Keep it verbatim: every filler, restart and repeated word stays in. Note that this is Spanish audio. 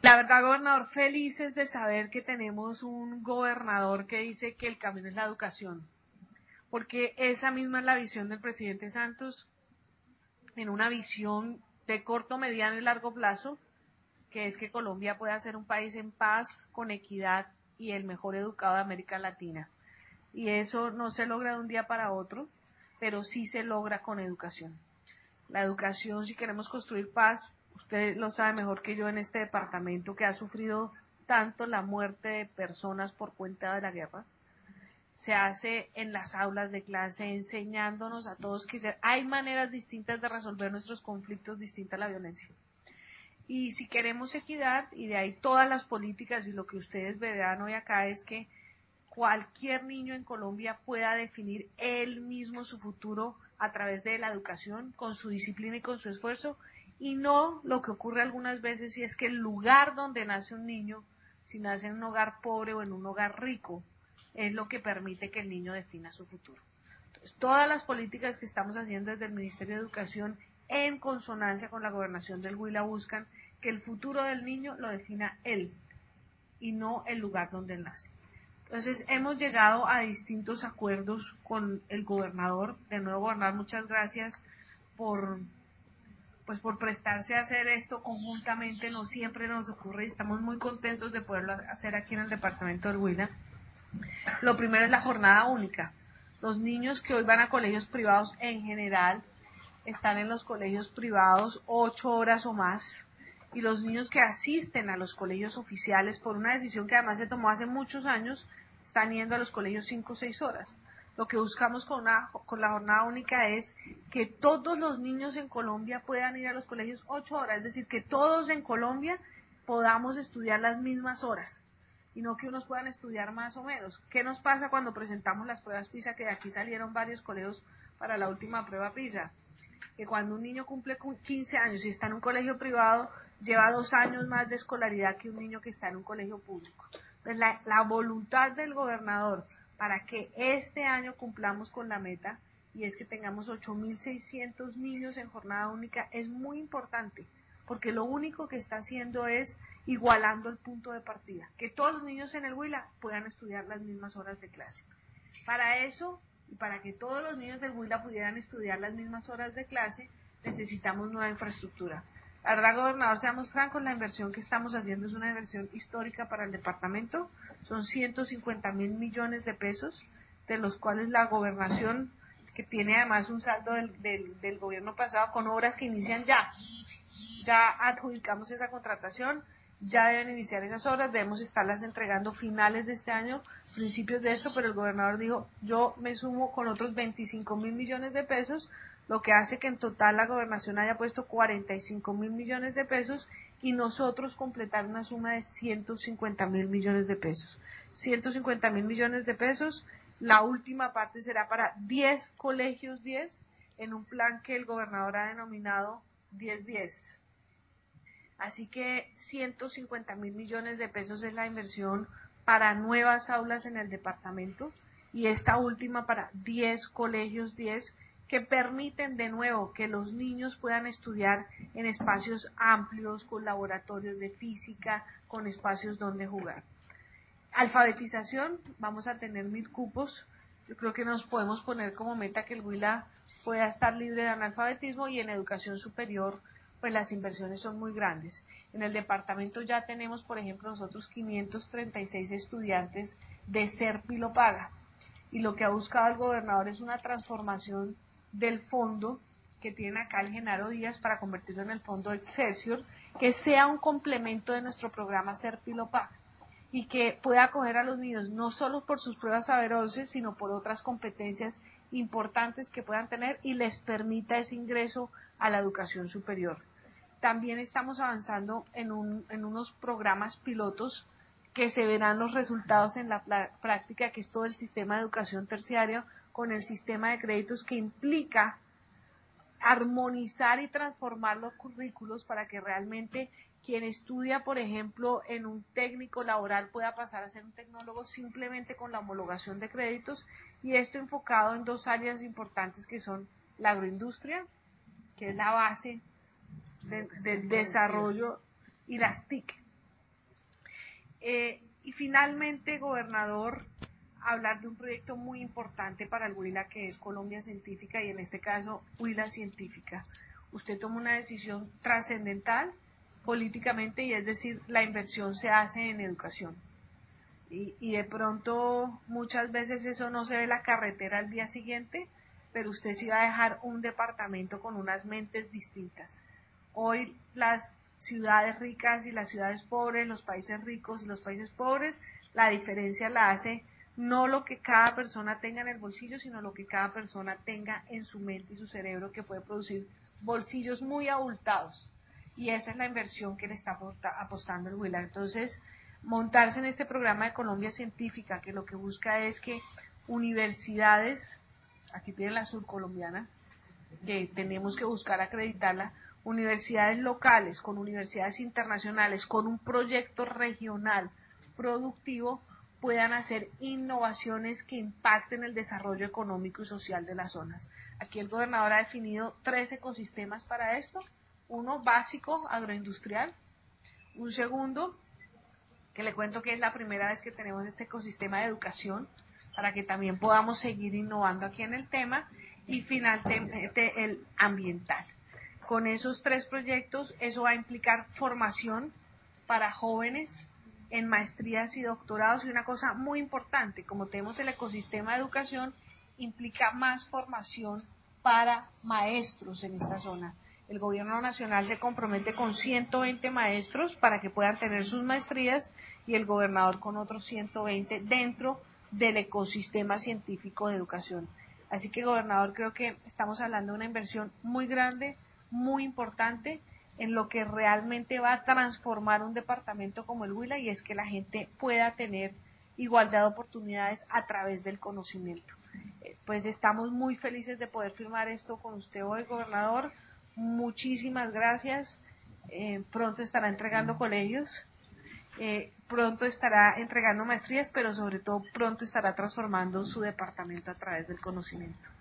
La verdad, gobernador, felices de saber que tenemos un gobernador que dice que el camino es la educación, porque esa misma es la visión del presidente Santos, en una visión de corto, mediano y largo plazo, que es que Colombia pueda ser un país en paz, con equidad y el mejor educado de América Latina. Y eso no se logra de un día para otro, pero sí se logra con educación. La educación, si queremos construir paz, usted lo sabe mejor que yo en este departamento que ha sufrido tanto la muerte de personas por cuenta de la guerra, se hace en las aulas de clase, enseñándonos a todos que hay maneras distintas de resolver nuestros conflictos, distinta a la violencia. Y si queremos equidad, y de ahí todas las políticas, y lo que ustedes verán hoy acá es que cualquier niño en Colombia pueda definir él mismo su futuro a través de la educación, con su disciplina y con su esfuerzo, y no lo que ocurre algunas veces, y es que el lugar donde nace un niño, si nace en un hogar pobre o en un hogar rico, es lo que permite que el niño defina su futuro. Entonces, todas las políticas que estamos haciendo desde el Ministerio de Educación, en consonancia con la gobernación del Huila, buscan que el futuro del niño lo defina él, y no el lugar donde él nace. Entonces, hemos llegado a distintos acuerdos con el gobernador. De nuevo, gobernador, muchas gracias por, pues, por prestarse a hacer esto conjuntamente. No siempre nos ocurre y estamos muy contentos de poderlo hacer aquí en el departamento del Huila. Lo primero es la jornada única. Los niños que hoy van a colegios privados en general están en los colegios privados ocho horas o más. Y los niños que asisten a los colegios oficiales, por una decisión que además se tomó hace muchos años, están yendo a los colegios cinco o seis horas. Lo que buscamos con, una, con la jornada única es que todos los niños en Colombia puedan ir a los colegios ocho horas, es decir, que todos en Colombia podamos estudiar las mismas horas, y no que unos puedan estudiar más o menos. ¿Qué nos pasa cuando presentamos las pruebas PISA, que de aquí salieron varios colegios para la última prueba PISA? Que cuando un niño cumple quince años y está en un colegio privado, lleva dos años más de escolaridad que un niño que está en un colegio público. Entonces, la, la voluntad del gobernador para que este año cumplamos con la meta, y es que tengamos ocho mil seiscientos niños en jornada única, es muy importante, porque lo único que está haciendo es igualando el punto de partida, que todos los niños en el Huila puedan estudiar las mismas horas de clase. Para eso, y para que todos los niños del Huila pudieran estudiar las mismas horas de clase, necesitamos nueva infraestructura. La verdad, gobernador, seamos francos, la inversión que estamos haciendo es una inversión histórica para el departamento. Son ciento cincuenta mil millones de pesos, de los cuales la gobernación, que tiene además un saldo del, del, del gobierno pasado con obras que inician ya. Ya adjudicamos esa contratación, ya deben iniciar esas obras, debemos estarlas entregando finales de este año, principios de esto, pero el gobernador dijo, yo me sumo con otros veinticinco mil millones de pesos, lo que hace que en total la gobernación haya puesto cuarenta y cinco mil millones de pesos y nosotros completar una suma de ciento cincuenta mil millones de pesos. ciento cincuenta mil millones de pesos, la última parte será para diez colegios diez, en un plan que el gobernador ha denominado diez diez. Así que ciento cincuenta mil millones de pesos es la inversión para nuevas aulas en el departamento, y esta última para diez colegios diez, que permiten de nuevo que los niños puedan estudiar en espacios amplios, con laboratorios de física, con espacios donde jugar. Alfabetización, vamos a tener mil cupos. Yo creo que nos podemos poner como meta que el Huila pueda estar libre de analfabetismo, y en educación superior pues las inversiones son muy grandes. En el departamento ya tenemos, por ejemplo, nosotros quinientos treinta y seis estudiantes de Serpi lo paga, y lo que ha buscado el gobernador es una transformación del fondo que tiene acá el Genaro Díaz para convertirlo en el fondo Excelsior, que sea un complemento de nuestro programa Serpi lo paga, y que pueda acoger a los niños no solo por sus pruebas saber once, sino por otras competencias importantes que puedan tener, y les permita ese ingreso a la educación superior. También estamos avanzando en, un, en unos programas pilotos que se verán los resultados en la práctica, que es todo el sistema de educación terciaria con el sistema de créditos, que implica armonizar y transformar los currículos para que realmente quien estudia, por ejemplo, en un técnico laboral pueda pasar a ser un tecnólogo simplemente con la homologación de créditos, y esto enfocado en dos áreas importantes que son la agroindustria, que es la base de, del desarrollo, y las T I C. Eh, y finalmente, gobernador, hablar de un proyecto muy importante para el Huila, que es Colombia Científica, y en este caso Huila Científica. Usted toma una decisión trascendental políticamente, y es decir, la inversión se hace en educación. Y, y de pronto muchas veces eso no se ve la carretera al día siguiente, pero usted sí va a dejar un departamento con unas mentes distintas. Hoy las ciudades ricas y las ciudades pobres, los países ricos y los países pobres, la diferencia la hace no lo que cada persona tenga en el bolsillo, sino lo que cada persona tenga en su mente y su cerebro, que puede producir bolsillos muy abultados. Y esa es la inversión que le está apostando el Huila. Entonces, montarse en este programa de Colombia Científica, que lo que busca es que universidades, aquí tiene la surcolombiana, que tenemos que buscar acreditarla, universidades locales con universidades internacionales, con un proyecto regional productivo, puedan hacer innovaciones que impacten el desarrollo económico y social de las zonas. Aquí el gobernador ha definido tres ecosistemas para esto: uno básico, agroindustrial; un segundo, que le cuento que es la primera vez que tenemos este ecosistema de educación, para que también podamos seguir innovando aquí en el tema; y finalmente el ambiental. Con esos tres proyectos, eso va a implicar formación para jóvenes en maestrías y doctorados, y una cosa muy importante, como tenemos el ecosistema de educación, implica más formación para maestros en esta zona. El gobierno nacional se compromete con ciento veinte maestros para que puedan tener sus maestrías, y el gobernador con otros ciento veinte dentro del ecosistema científico de educación. Así que, gobernador, creo que estamos hablando de una inversión muy grande, muy importante, en lo que realmente va a transformar un departamento como el Huila, y es que la gente pueda tener igualdad de oportunidades a través del conocimiento. Eh, pues estamos muy felices de poder firmar esto con usted hoy, gobernador. Muchísimas gracias. Eh, pronto estará entregando colegios, eh, pronto estará entregando maestrías, pero sobre todo pronto estará transformando su departamento a través del conocimiento.